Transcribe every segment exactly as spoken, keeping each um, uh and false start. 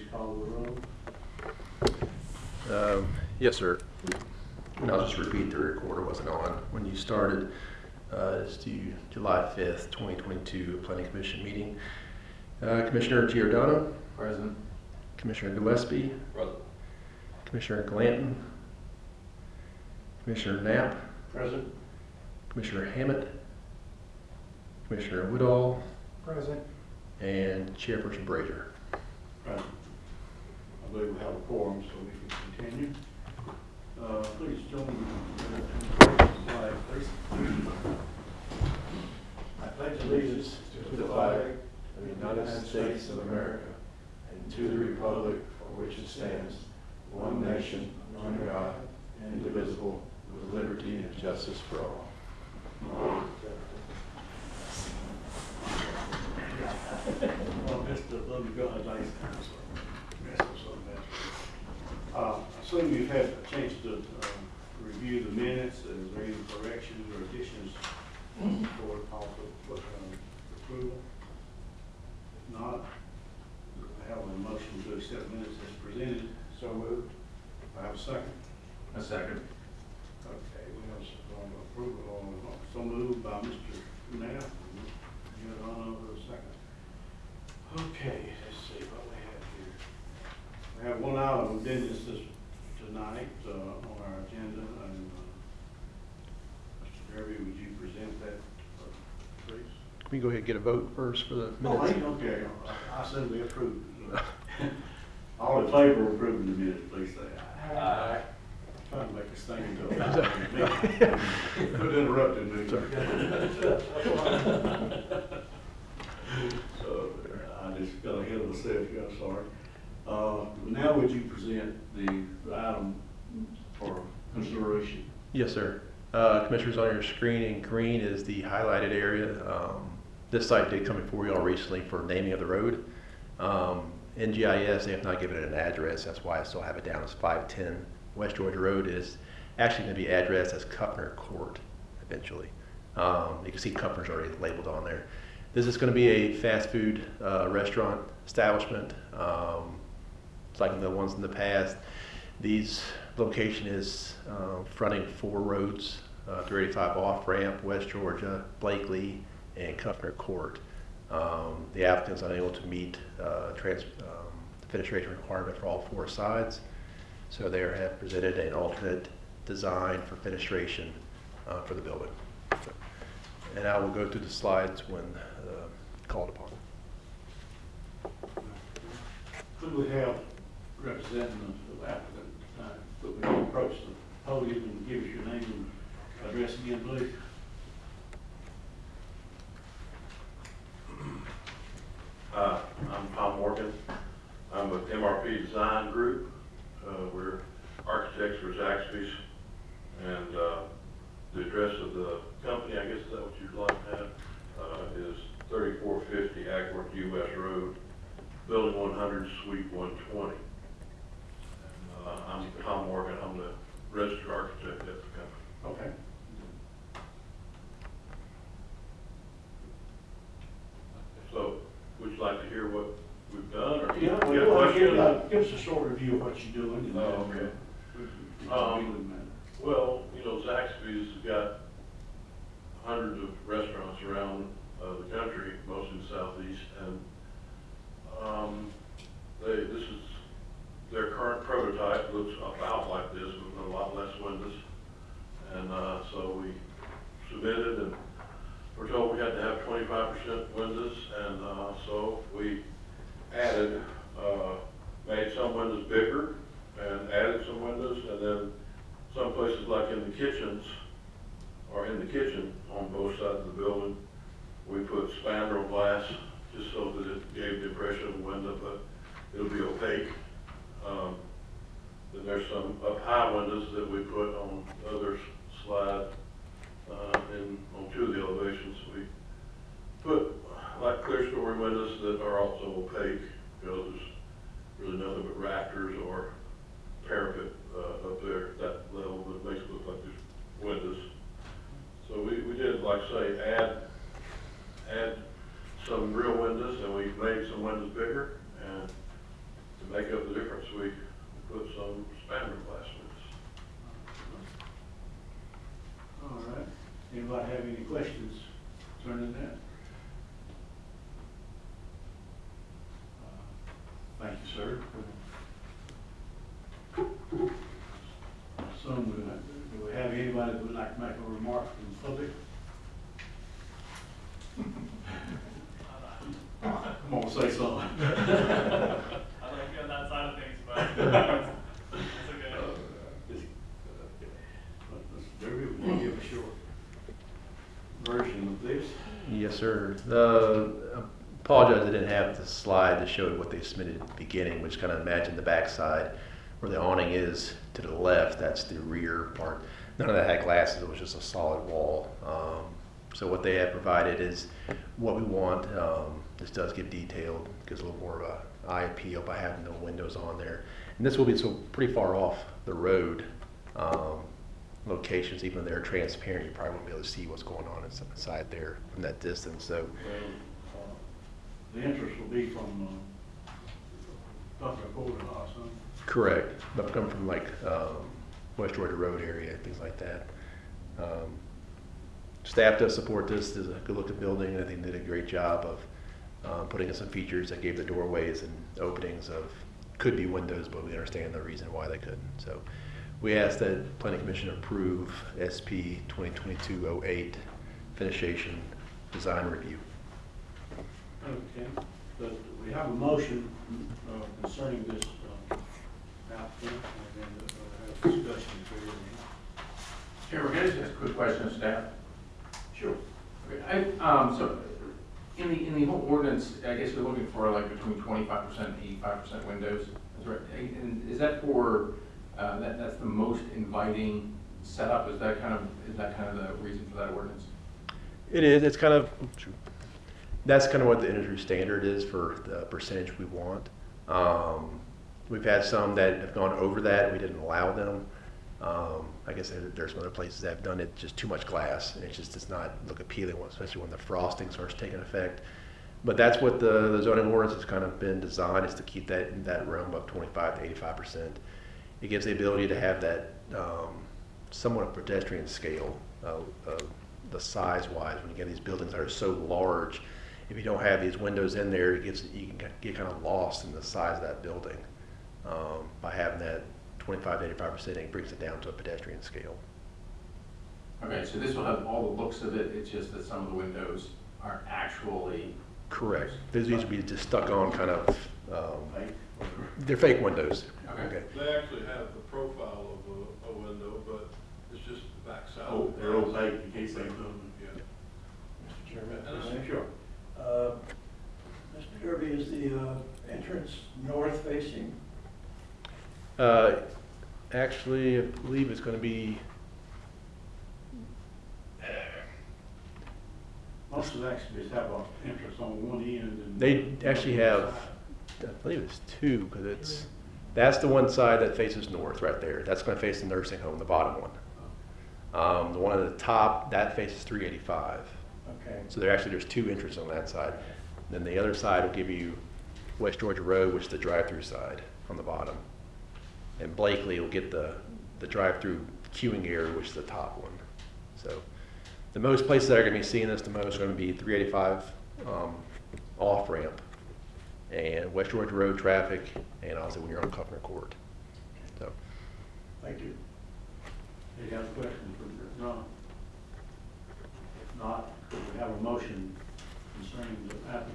call the roll. Um, yes, sir. And I'll just repeat, the recorder wasn't on when you started. Uh, it's due July fifth, twenty twenty-two, Planning Commission meeting. Uh, Commissioner Giordano. Present. Commissioner Gillespie. Present. Commissioner Glanton. Commissioner Knapp. Present. Commissioner Hammett. Commissioner Woodall. Present. And Chairperson Brazier. Present. I believe we have a quorum, so we can continue. Uh, please join me in the flag, please. I pledge allegiance to the flag of the United States of America and to the republic for which it stands, one nation, under God, indivisible, with liberty and justice for all. Well, Mister Love you got a nice answer. Yes, so much. Uh, I assume you've had a chance to uh, review the minutes. Is there any corrections or additions for also for um, approval? If not, I have a motion to accept minutes as presented. So moved. I have a second. A second. Okay, we have some approval on, so moved by Mister Knapp. You have on over a second. Okay, let's see what we have here. We have one item of business this, tonight uh, on our agenda, and uh, Mister Derby, would you present that, uh, please? Can we go ahead and get a vote first for the Oh, minutes? hey, okay, I said we approved. All in favor of approving the minutes, please say aye. Aye. Trying to make this thing into a Who interrupted me? So I just got ahead of myself here, I'm sorry. Uh, now would you present the item for consideration? Yes, sir. Uh, Commissioners, on your screen in green is the highlighted area. Um, this site did come before you all recently for naming of the road. Um, N G I S, they have not given it an address. That's why I still have it down as five ten West Georgia Road. Is actually going to be addressed as Kupner Court eventually. Um, you can see Kupner's already labeled on there. This is going to be a fast food uh, restaurant establishment. Um, it's like the ones in the past. These location is uh, fronting four roads, uh, three eighty-five off ramp, West Georgia, Blakely, and Kupner Court. Um, the applicant's unable to meet uh, trans um, the fenestration requirement for all four sides, so they have presented an alternate design for fenestration uh, for the building. So, and I will go through the slides when uh, called upon. Could we have representing the applicant, uh, could we approach the podium and give us your name and address again, please? Uh, I'm Tom Morgan. I'm with M R P Design Group. Uh, we're architects for Zaxby's, and uh, the address of the company, I guess is that what you'd like to have, uh, is thirty-four fifty Agworth U S Road, Building one hundred, Suite one twenty. And, uh, I'm Tom Morgan. I'm the registered architect at the company. Okay. So, would you like to hear what we've done, or Yeah, well, you got well, questions? give, uh, give us a short review of what you're doing. And Oh, then, okay. uh, Um, Well, you know, Zaxby's got hundreds of restaurants around uh, the country, mostly in the southeast, and um, they, this is their current prototype. Looks about like this with a lot less windows, and uh, so we submitted, and we're told we had to have twenty-five percent windows, and uh, so we added, uh, made some windows bigger, and added some windows, and then some places like in the kitchens, or in the kitchen on both sides of the building, we put spandrel glass just so that it gave the impression of a window, but it'll be opaque. Um, then there's some up high windows that we put on other slide uh, in on two of the elevations. We put like clear story windows that are also opaque, because there's really nothing but rafters or parapet uh, up there at that level that makes it look like there's windows. So we, we did, like say, add add some real windows, and we made some windows bigger, and to make up the difference, we put some spandrel glass with All right. Anybody have any questions concerning that? Uh, Thank you, sir. So, do we have anybody that would like to make a remark from the public? Come on, say something. I don't get on that side of things, but it's okay. Mister Derby, will you give a short version of this? Yes, sir. The, I apologize I didn't have the slide that showed what they submitted at the beginning, which kind of imagined the backside where the awning is to the left. That's the rear part. None of that had glasses. It was just a solid wall. Um, so what they have provided is what we want. Um, this does get detailed, gives a little more of a eye appeal by having no windows on there. And this will be so pretty far off the road. Um, locations, even though they're transparent, you probably won't be able to see what's going on inside there from that distance. So Well, uh, the interest will be from, uh, Buffalo Court and Austin. correct, but come from like um, West Georgia Road area, things like that. Um, staff does support this. This is a good looking building. I think they did a great job of um, putting in some features that gave the doorways and openings of, could be windows, but we understand the reason why they couldn't. So we ask that Planning Commission approve S P twenty twenty-two oh eight finishation design review. Okay, but we have a motion uh, concerning this uh, applicant, and then we'll have discussion for you. Chairman, can I just ask a quick question of staff? Sure. Okay, I, um, so, in the, in the whole ordinance, I guess we're looking for like between twenty-five percent and eighty-five percent windows. That's right. And is that for, uh, that, that's the most inviting setup? Is that kind of, is that kind of the reason for that ordinance? It is, it's kind of, that's kind of what the industry standard is for the percentage we want. Um, we've had some that have gone over that, we didn't allow them. Um, I guess there, there's some other places that have done it, just too much glass, and it just does not look appealing, especially when the frosting starts taking effect. But that's what the, the zoning ordinance has kind of been designed, is to keep that in that realm of twenty-five to eighty-five percent. It gives the ability to have that um, somewhat of pedestrian scale, uh, uh, the size-wise. When you get these buildings that are so large, if you don't have these windows in there, it gives, you can get kind of lost in the size of that building. Um, by having that twenty-five to eighty-five percent, it brings it down to a pedestrian scale. Okay, so this will have all the looks of it, it's just that some of the windows aren't actually. Correct. These these would be just stuck on kind of, um, Right. they're fake windows. Okay. They actually have the profile of a, a window, but it's just the backside. Oh, they're opaque in case they come. Yeah. Mister Chairman, And may I? Sure. Uh, Mister Derby, is the uh, entrance north facing? Uh, actually, I believe it's going to be, Most of the exhibits have an entrance on one end and. they actually have, I believe it's two, because it's, that's the one side that faces north right there. That's going to face the nursing home, the bottom one. Um, the one at the top, that faces three eighty-five. Okay. So there actually, there's two entrances on that side. Then the other side will give you West Georgia Road, which is the drive-through side on the bottom. And Blakely will get the, the drive-through queuing area, which is the top one. So the most places that are going to be seeing this the most are going to be three eighty-five um, off-ramp and West Georgia Road traffic, and also when you're on Covenant Court. So Thank you. Any other questions for Ron? If not, could we have a motion concerning the applicant?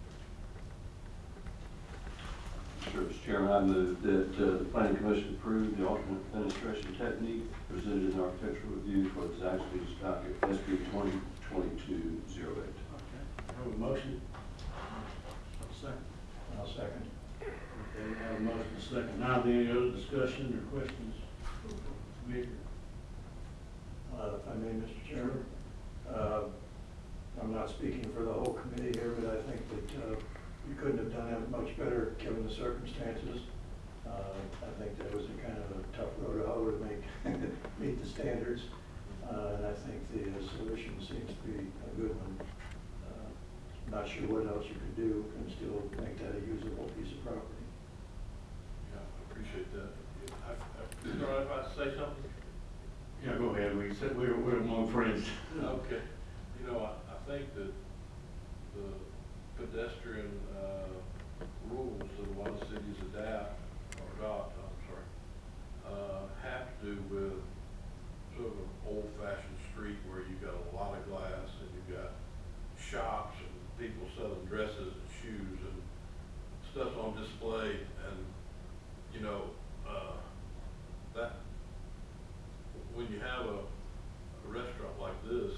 Sure, Mister Chairman, I move that uh, the planning commission approve the alternate administration technique presented in the architectural review for the Zaxby's docket S B twenty twenty-two oh eight. Okay, have a motion? Have a second? I'll second. Okay, we have a motion, a second. Now, any other discussion or questions? Commissioner? Uh, If I may, Mister Chairman, uh, I'm not speaking for the whole committee here, but I think that uh, you couldn't have done it much better given the circumstances. Uh, I think that was a kind of a tough road to hoe to make, meet the standards. Uh, and I think the uh, solution seems to be a good one. Uh, Not sure what else you could do and still make that a usable piece of property. we said, we're, we're among friends. Okay, you know, I, I think that the pedestrian, uh, rules that a lot of cities adapt, or adopt, I'm sorry, uh, have to do with sort of an old-fashioned street where you got a lot of glass and you've got shops and people selling dresses and shoes and stuff on display, and, you know, uh, that, when you have a, a restaurant like this,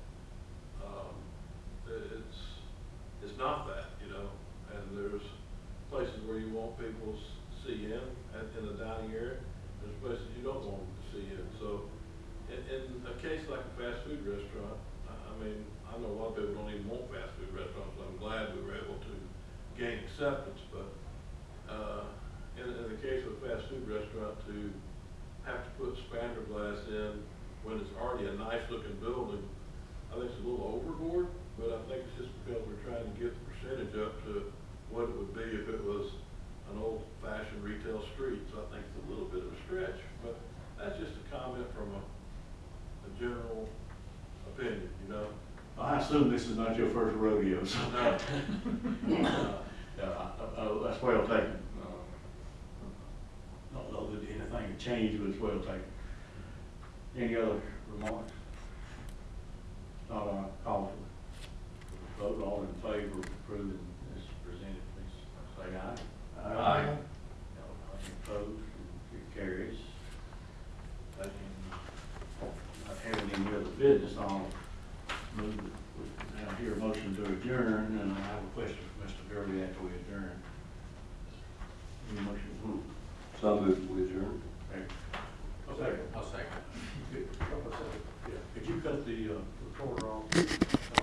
um, it- it's, it's not that, you know, and there's places where you want people to s- see in, at, in the dining area, there's places you don't want them to see in, so, in, in a case like a fast food restaurant, I, I mean, I know a lot of people don't even want fast food restaurants, so I'm glad we were able to gain acceptance, but, uh, in, in the case of a fast food restaurant, to have to put spandrel glass in when it's already a nice looking building, I think it's a little overboard, but I think it's just because we're trying to get the percentage up to what it would be if it was an old fashioned retail street, so I think it's a little bit of a stretch, but that's just a comment from a, a general opinion, you know? I assume this is not your first rodeo, so. No. Uh, Yeah, uh, uh, that's well taken. Uh, Don't know that anything had changed, but it's well taken. Any other remarks? Not on call for vote, all in favor of approving as presented, please say aye. Aye. Any opposed, it carries. Taking, not having any other business on, move, we now hear a motion to adjourn, and I have a question for Mister Gurley after we adjourn. Any motion? So moved, we adjourn. Okay. Second. I'll second. Could- Yeah, could you cut the, uh, recorder off?